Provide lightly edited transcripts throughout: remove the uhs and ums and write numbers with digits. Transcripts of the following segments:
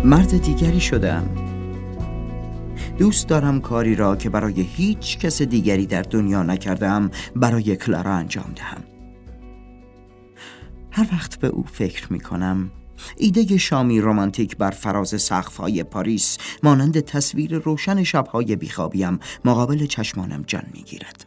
مرد دیگری شدم. دوست دارم کاری را که برای هیچ کس دیگری در دنیا نکردم برای کلارا انجام دهم. هر وقت به او فکر می کنم ایده شامی رمانتیک بر فراز سقف‌های پاریس مانند تصویر روشن شب‌های بیخوابیم مقابل چشمانم جان می‌گیرد.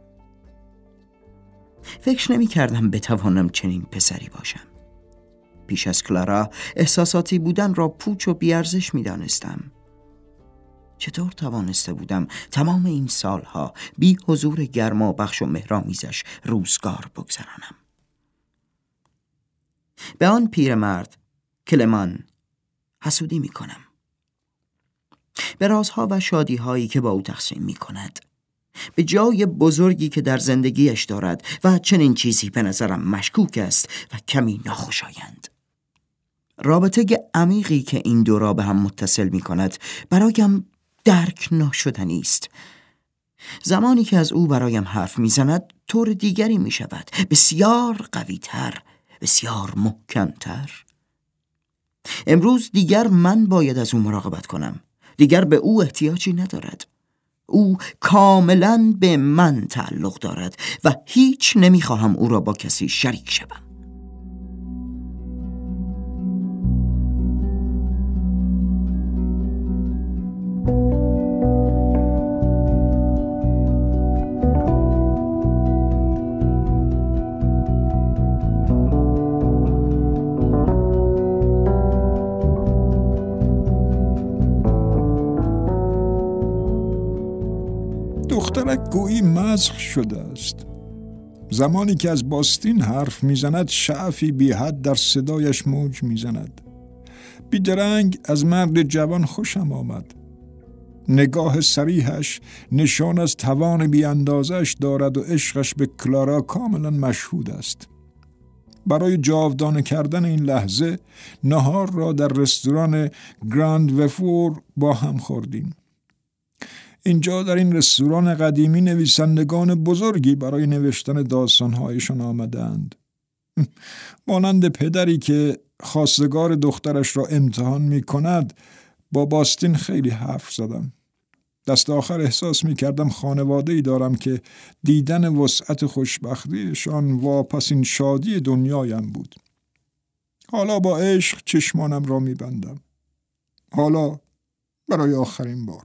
فکر نمی‌کردم بتوانم چنین پسری باشم. پیش از کلارا احساساتی بودن را پوچ و بی‌ارزش می‌دانستم. چطور توانسته بودم تمام این سالها بی حضور گرما بخش و مهرامیزش روزگار بگذرانم؟ به آن پیرمرد کلمان حسودی می کنم، به رازها و شادیهایی که با او تقسیم می کند، به جای بزرگی که در زندگیش دارد و چنین چیزی به نظرم مشکوک است و کمی ناخوشایند. رابطه عمیقی که این دو را به هم متصل می کند برایم درک ناشدنی است. زمانی که از او برایم حرف می زند طور دیگری می شود، بسیار قوی تر، بسیار محکم‌تر. امروز دیگر من باید از او مراقبت کنم. دیگر به او احتیاجی ندارد. او کاملا به من تعلق دارد و هیچ نمیخواهم او را با کسی شریک شوم. دخترک گویی مسخ شده است. زمانی که از باستین حرف میزند شعفی بی حد در صدایش موج میزند. بیدرنگ از مرد جوان خوشم آمد. نگاه صریحش نشان از توان بی اندازش دارد و عشقش به کلارا کاملا مشهود است. برای جاودانه کردن این لحظه نهار را در رستوران گراند وفور با هم خوردیم. اینجا در این رستوران قدیمی نویسندگان بزرگی برای نوشتن داستانهایشان آمدند. مانند پدری که خواستگار دخترش را امتحان می کند با باستین خیلی حرف زدم. دست آخر احساس می کردم خانواده‌ای دارم که دیدن وسعت خوشبختیشان واپسین شادی دنیایم بود. حالا با عشق چشمانم را می بندم. حالا برای آخرین بار.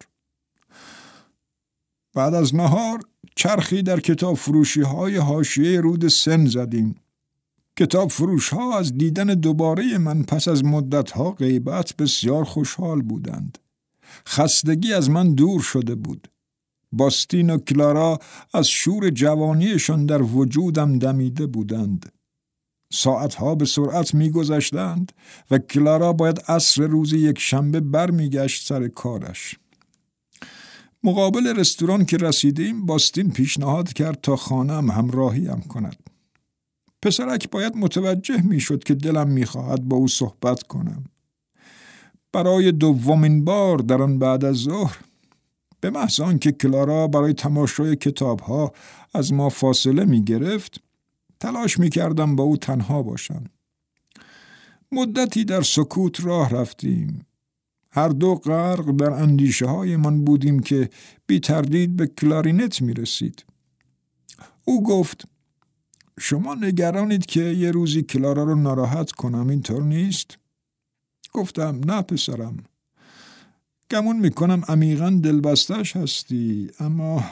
بعد از نهار چرخی در کتاب فروشی های حاشیه رود سن زدیم. کتاب فروش ها از دیدن دوباره من پس از مدت ها غیبت بسیار خوشحال بودند. خستگی از من دور شده بود. باستین و کلارا از شور جوانیشان در وجودم دمیده بودند. ساعتها به سرعت می گذشتند و کلارا باید عصر روز یک شنبه برمی گشت سر کارش. مقابل رستوران که رسیدیم باستین پیشنهاد کرد تا خانه‌ام همراهیم کند. پسرک باید متوجه می شد که دلم می خواهد با او صحبت کنم. برای دومین بار در آن بعد از ظهر به محض آنکه کلارا برای تماشای کتاب‌ها از ما فاصله می گرفت تلاش می کردم با او تنها باشم. مدتی در سکوت راه رفتیم. هر دو غرق در اندیشه های من بودیم که بی تردید به کلارینت می رسید. او گفت شما نگرانید که یه روزی کلارا رو ناراحت کنم، اینطور نیست؟ گفتم نه پسرم. گمون می کنم عمیقاً دلبستش هستی، اما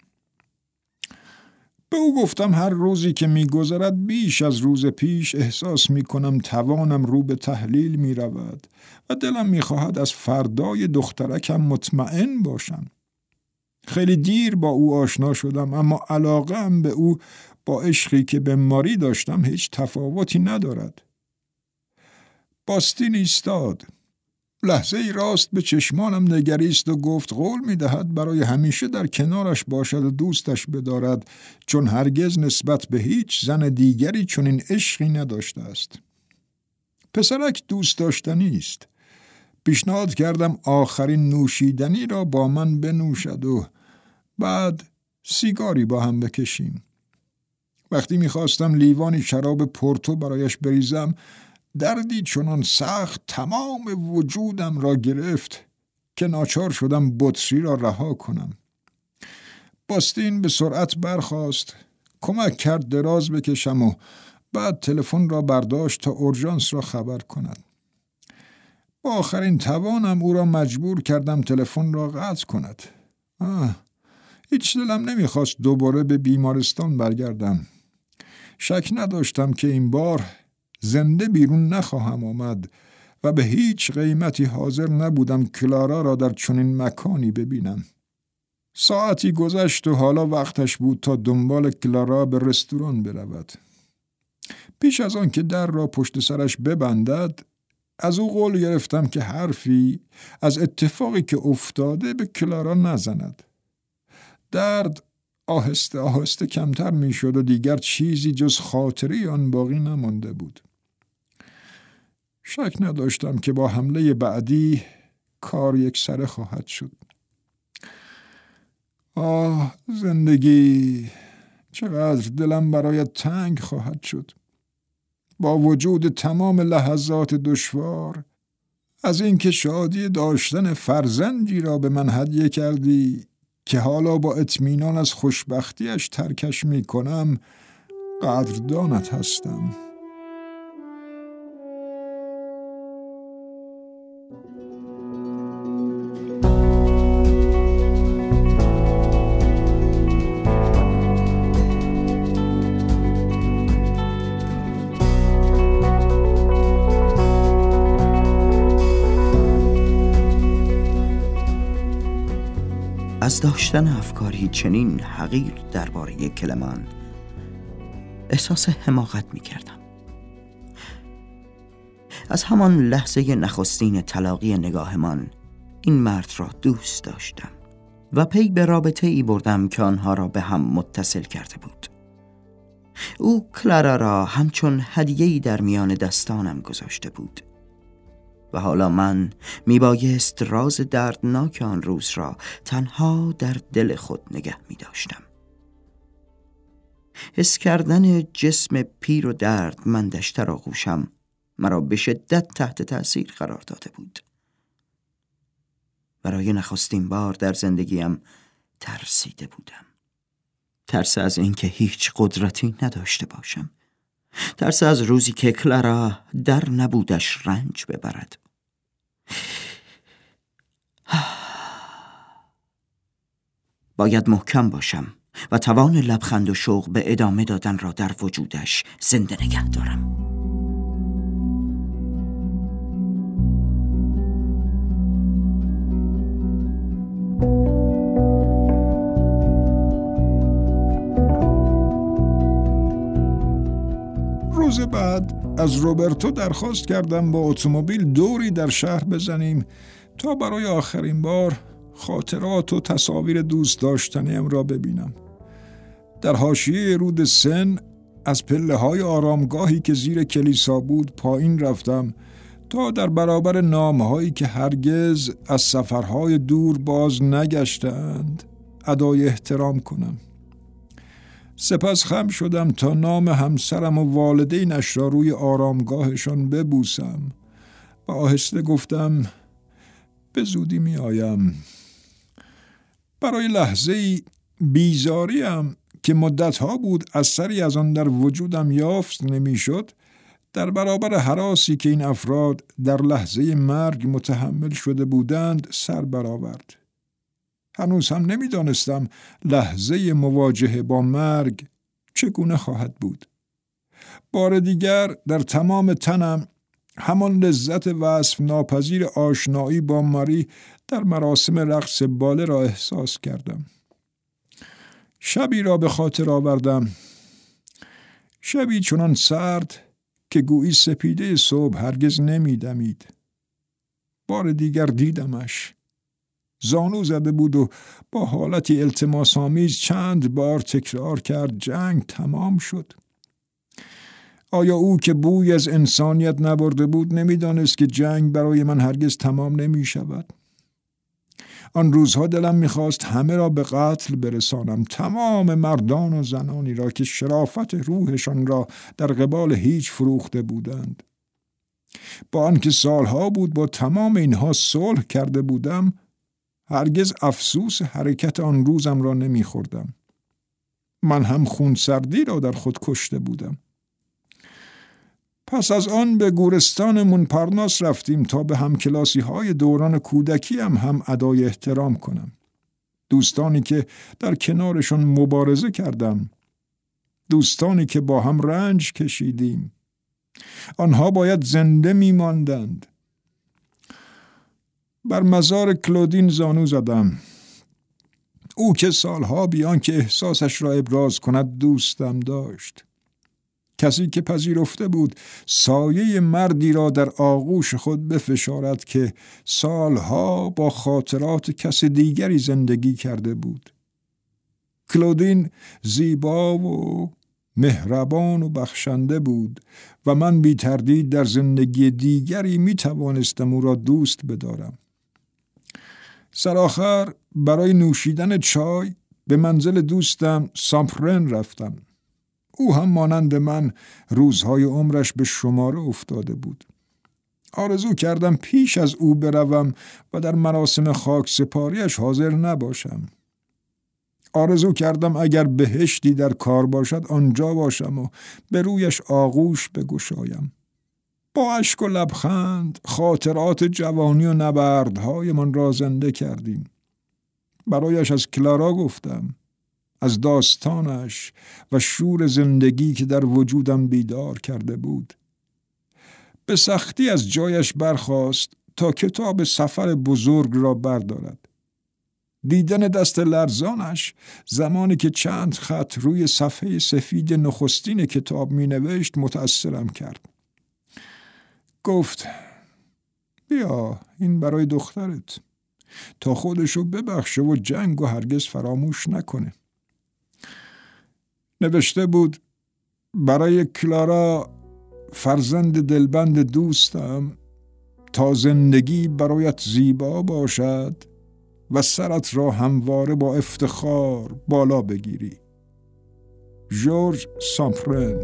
به او گفتم هر روزی که می گذرد بیش از روز پیش احساس می کنم توانم رو به تحلیل می رود و دلم می خواهد از فردای دخترکم مطمئن باشم. خیلی دیر با او آشنا شدم، اما علاقه‌ام به او با عشقی که به ماری داشتم هیچ تفاوتی ندارد. باستین ایستاد. لحظه ای راست به چشمانم نگریست و گفت قول می دهد برای همیشه در کنارش باشد و دوستش بدارد، چون هرگز نسبت به هیچ زن دیگری چنین عشقی نداشته است. پسرک دوست داشتنی است. پیشنهاد کردم آخرین نوشیدنی را با من بنوشد و بعد سیگاری با هم بکشیم. وقتی میخواستم لیوانی شراب پورتو برایش بریزم دردی چنان سخت تمام وجودم را گرفت که ناچار شدم بطری را رها کنم. باستین به سرعت برخاست، کمک کرد دراز بکشم و بعد تلفن را برداشت تا اورژانس را خبر کند. با آخرین توانم او را مجبور کردم تلفن را قطع کند. هیچ دلم نمیخواست دوباره به بیمارستان برگردم. شک نداشتم که این بار زنده بیرون نخواهم آمد و به هیچ قیمتی حاضر نبودم کلارا را در چنین مکانی ببینم. ساعتی گذشت و حالا وقتش بود تا دنبال کلارا به رستوران برود. پیش از آن که در را پشت سرش ببندد از او قول گرفتم که حرفی از اتفاقی که افتاده به کلارا نزند. درد آهسته آهسته کمتر می شد و دیگر چیزی جز خاطری آن باقی نمانده بود. شک نداشتم که با حمله بعدی کار یکسره خواهد شد. زندگی، چقدر دلم برایت تنگ خواهد شد. با وجود تمام لحظات دشوار، از اینکه شادی داشتن فرزندی را به من هدیه کردی که حالا با اطمینان از خوشبختیش ترکش می کنم قدردانت هستم. از داشتن افکاری چنین حقیر درباره کلمان احساس حماقت می کردم. از همان لحظه نخستین تلاقی نگاهمان این مرد را دوست داشتم و پی به رابطه ای بردم که آنها را به هم متصل کرده بود. او کلارا را همچون هدیه‌ای در میان دستانم گذاشته بود و حالا من میبایست راز دردناک آن روز را تنها در دل خود نگه می‌داشتم. حس کردن جسم پیر و دردمندش در آغوشم مرا به شدت تحت تأثیر قرار داده بود. برای نخستین بار در زندگیم ترسیده بودم. ترس از اینکه هیچ قدرتی نداشته باشم. ترس از روزی که کلارا در نبودش رنج ببرد. باید محکم باشم و توان لبخند و شوق به ادامه دادن را در وجودش زنده نگه دارم. روز بعد از روبرتو درخواست کردم با اتومبیل دوری در شهر بزنیم تا برای آخرین بار خاطرات و تصاویر دوست داشتنیم را ببینم. در حاشیه رود سن از پله‌های آرامگاهی که زیر کلیسا بود پایین رفتم تا در برابر نامه‌هایی که هرگز از سفرهای دور باز نگشتند ادای احترام کنم. سپس خم شدم تا نام همسرم و والدینش را روی آرامگاهشان ببوسم و آهسته گفتم به زودی می آیم. برای لحظه‌ای بیزاریم که مدتها بود اثری از آن در وجودم یافت نمی‌شد، در برابر هراسی که این افراد در لحظه مرگ متحمل شده بودند سر برآورد. هنوز هم نمی‌دانستم لحظه مواجهه با مرگ چگونه خواهد بود. بار دیگر در تمام تنم همان لذت وصف ناپذیر آشنایی با ماری در مراسم رقص باله را احساس کردم. شبی را به خاطر آوردم، شبی چنان سرد که گویی سپیده صبح هرگز نمی‌دمید. بار دیگر دیدمش. زانو زده بود و با حالتی التماس‌آمیز چند بار تکرار کرد جنگ تمام شد. آیا او که بوی از انسانیت نبرده بود نمی‌دانست که جنگ برای من هرگز تمام نمی‌شود؟ آن روزها دلم می‌خواست همه را به قتل برسانم، تمام مردان و زنانی را که شرافت روحشان را در قبال هیچ فروخته بودند. با آنکه سالها بود با تمام اینها صلح کرده بودم، هرگز افسوس حرکت آن روزم را نمیخوردم. من هم خونسردی را در خود کشته بودم. پس از آن به گورستان مونپارناس رفتیم تا به همکلاسی های دوران کودکی هم ادای احترام کنم. دوستانی که در کنارشان مبارزه کردم، دوستانی که با هم رنج کشیدیم، آنها باید زنده میماندند. بر مزار کلودین زانو زدم. او که سالها بیان که احساسش را ابراز کند دوستم داشت. کسی که پذیرفته بود سایه مردی را در آغوش خود بفشارد که سالها با خاطرات کس دیگری زندگی کرده بود. کلودین زیبا و مهربان و بخشنده بود و من بی تردید در زندگی دیگری می توانستم او را دوست بدارم. سرآخر برای نوشیدن چای به منزل دوستم سامپرن رفتم. او هم مانند من روزهای عمرش به شماره افتاده بود. آرزو کردم پیش از او بروم و در مراسم خاکسپاریش حاضر نباشم. آرزو کردم اگر بهشتی در کار باشد آنجا باشم و به رویش آغوش بگشایم. با اشک و لبخند خاطرات جوانی و نبردهای من را زنده کردیم. برایش از کلارا گفتم، از داستانش و شور زندگی که در وجودم بیدار کرده بود. به سختی از جایش برخاست تا کتاب سفر بزرگ را بردارد. دیدن دست لرزانش زمانی که چند خط روی صفحه سفید نخستین کتاب می نوشت متأثرم کرد. گفت بیا این برای دخترت تا خودشو ببخشه و جنگ و هرگز فراموش نکنه. نوشته بود برای کلارا فرزند دلبند دوستم، تا زندگی برایت زیبا باشد و سرت را همواره با افتخار بالا بگیری. ژورژ سامپرن.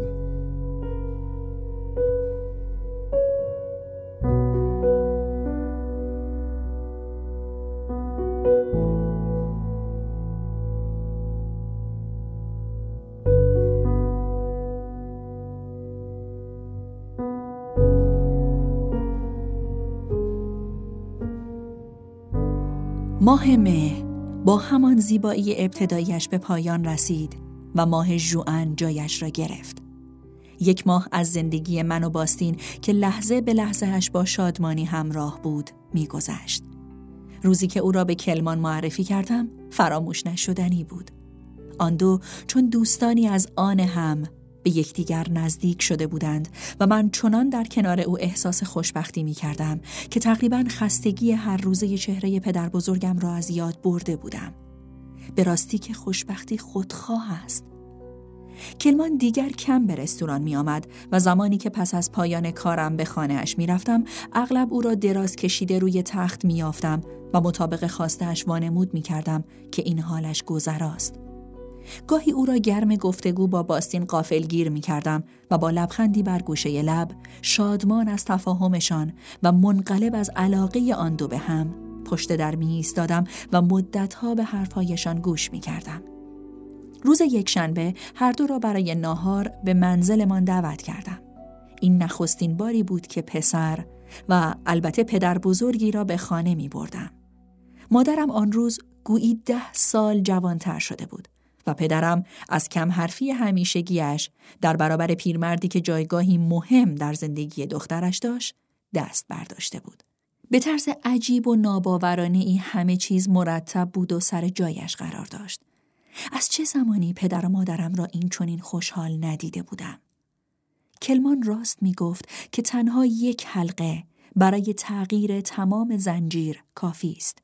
ماه مه با همان زیبایی ابتدایش به پایان رسید و ماه ژوئن جایش را گرفت. یک ماه از زندگی من و باستین که لحظه به لحظه‌اش با شادمانی همراه بود می‌گذشت. روزی که او را به کلمان معرفی کردم فراموش نشدنی بود. آن دو چون دوستانی از آن هم به یکدیگر نزدیک شده بودند و من چنان در کنار او احساس خوشبختی می کردم که تقریباً خستگی هر روزه چهره پدر بزرگم را از یاد برده بودم. به راستی که خوشبختی خودخواه است. کلمان دیگر کم به رستوران می آمد و زمانی که پس از پایان کارم به خانه اش می رفتم اغلب او را دراز کشیده روی تخت می یافتم و مطابق خواسته‌اش وانمود می کردم که این حالش گذراست. گاهی او را گرم گفتگو با باستین غافلگیر می کردم و با لبخندی بر گوشه لب شادمان از تفاهمشان و منقلب از علاقه آن دو به هم پشت در می ایستادم و مدتها به حرفهایشان گوش می کردم. روز یکشنبه هر دو را برای ناهار به منزلمان دعوت کردم. این نخستین باری بود که پسر و البته پدر بزرگی را به خانه می بردم. مادرم آن روز گویی 10 سال جوانتر شده بود و پدرم از کم حرفی همیشگیش در برابر پیرمردی که جایگاهی مهم در زندگی دخترش داشت دست برداشته بود. به طرز عجیب و ناباورانه‌ای همه چیز مرتب بود و سر جایش قرار داشت. از چه زمانی پدر و مادرم را این چنین خوشحال ندیده بودم؟ کلمان راست می گفت که تنها یک حلقه برای تغییر تمام زنجیر کافی است.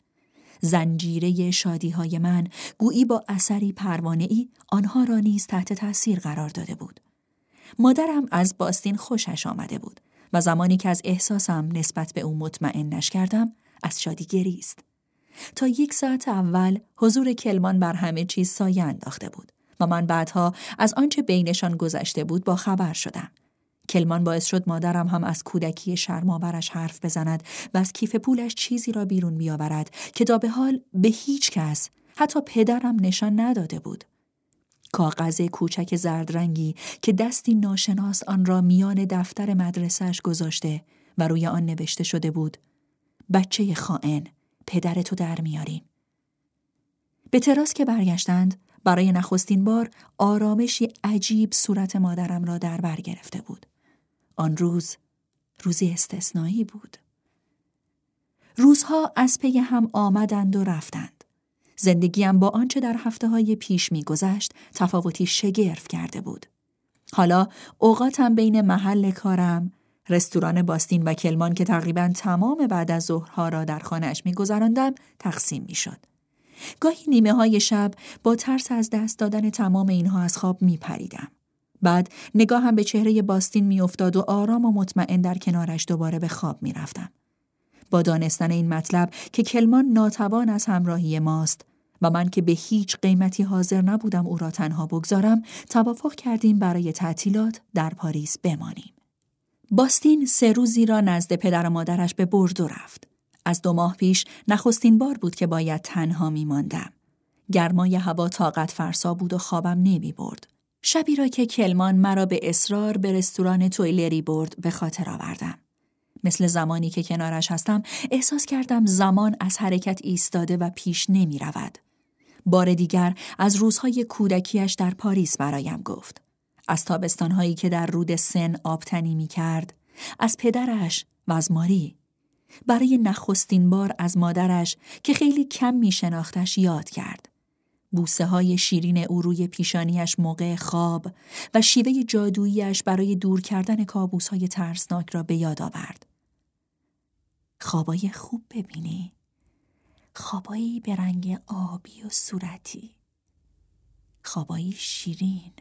زنجیره شادی‌های من گویی با اثری پروانه‌ای آنها را نیز تحت تاثیر قرار داده بود. مادرم از باستین خوشش آمده بود و زمانی که از احساسم نسبت به او مطمئنش کردم از شادی گریست. تا 1 ساعت اول حضور کلمان بر همه چیز سایه انداخته بود و من بعدها از آنچه بینشان گذشته بود با خبر شدم. کلمان باعث شد مادرم هم از کودکی شرم‌آورش حرف بزند و از کیف پولش چیزی را بیرون بیاورد که تا به حال به هیچ کس، حتی پدرم، نشان نداده بود. کاغذ کوچک زرد رنگی که دستی ناشناس آن را میان دفتر مدرسه‌اش گذاشته و روی آن نوشته شده بود: بچه خائن، پدرتو در میاریم. به تراس که برگشتند، برای نخستین بار آرامشی عجیب صورت مادرم را در بر گرفته بود. آن روز روزی استثنایی بود. روزها از پی هم آمدند و رفتند. زندگیم با آنچه در هفته‌های پیش می‌گذشت تفاوتی شگرف کرده بود. حالا اوقاتم بین محل کارم، رستوران باستین و کلمان که تقریباً تمام بعد از ظهرها را در خانه‌اش می‌گذراندم تقسیم می‌شد. گاهی نیمه‌های شب با ترس از دست دادن تمام اینها از خواب می‌پریدم. بعد نگاهم به چهره باستین می‌افتاد و آرام و مطمئن در کنارش دوباره به خواب می‌رفتم. با دانستن این مطلب که کلمان ناتوان از همراهی ماست و من که به هیچ قیمتی حاضر نبودم او را تنها بگذارم، توافق کردیم برای تعطیلات در پاریس بمانیم. باستین 3 روزی را نزد پدر و مادرش به بوردو رفت. از 2 ماه پیش نخستین بار بود که باید تنها می‌ماندم. گرمای هوا طاقت فرسا بود و خوابم نمی برد. شبی را که کلمان مرا به اصرار به رستوران تویلری برد به خاطر آوردم. مثل زمانی که کنارش هستم احساس کردم زمان از حرکت ایستاده و پیش نمی رود. بار دیگر از روزهای کودکیش در پاریس برایم گفت. از تابستانهایی که در رود سن آبتنی می کرد، از پدرش و از ماری. برای نخستین بار از مادرش که خیلی کم می شناختش یاد کرد. بوسه های شیرین او روی پیشانیش موقع خواب و شیوه جادوییش برای دور کردن کابوس های ترسناک را به یاد آورد. خوابای خوب ببینی، خوابایی به رنگ آبی و صورتی، خوابایی شیرین.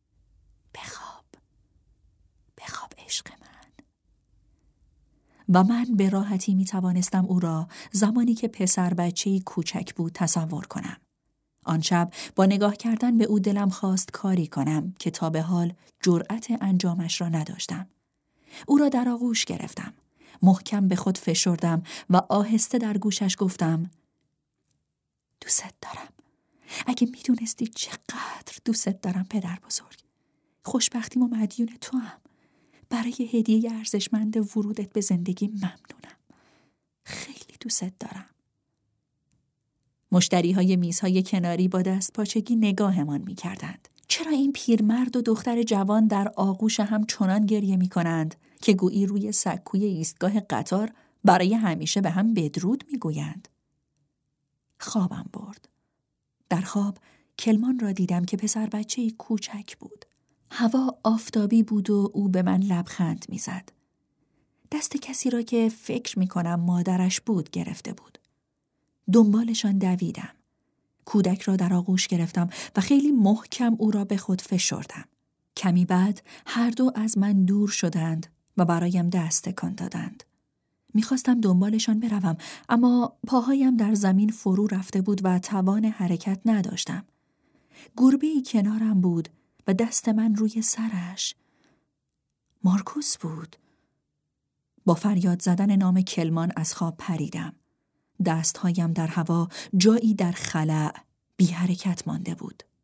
بخواب عشق من. و من به راحتی می توانستم او را زمانی که پسر بچه‌ای کوچک بود تصور کنم. آن شب با نگاه کردن به او دلم خواست کاری کنم که تا به حال جرأت انجامش را نداشتم. او را در آغوش گرفتم. محکم به خود فشردم و آهسته در گوشش گفتم: دوست دارم. اگه میدونستی چقدر دوست دارم پدر بزرگ. خوشبختیم و مدیون تو هم. برای هدیه ارزشمند ورودت به زندگی ممنونم. خیلی دوست دارم. مشتری‌های میزهای کناری با دست پاچگی نگاهمان می‌کردند. چرا این پیرمرد و دختر جوان در آغوش هم چنان گریه می‌کنند که گویی روی سکوی ایستگاه قطار برای همیشه به هم بدرود می‌گویند؟ خوابم برد. در خواب کلمان را دیدم که پسر بچه‌ای کوچک بود. هوا آفتابی بود و او به من لبخند می‌زد. دست کسی را که فکر می‌کنم مادرش بود گرفته بود. دنبالشان دویدم. کودک را در آغوش گرفتم و خیلی محکم او را به خود فشردم. کمی بعد هر دو از من دور شدند و برایم دست تکان دادند. میخواستم دنبالشان بروم، اما پاهایم در زمین فرو رفته بود و توان حرکت نداشتم. گربه‌ای کنارم بود و دست من روی سرش. مارکوس بود. با فریاد زدن نام کلمان از خواب پریدم. دستهایم در هوا جایی در خلأ بی حرکت مانده بود.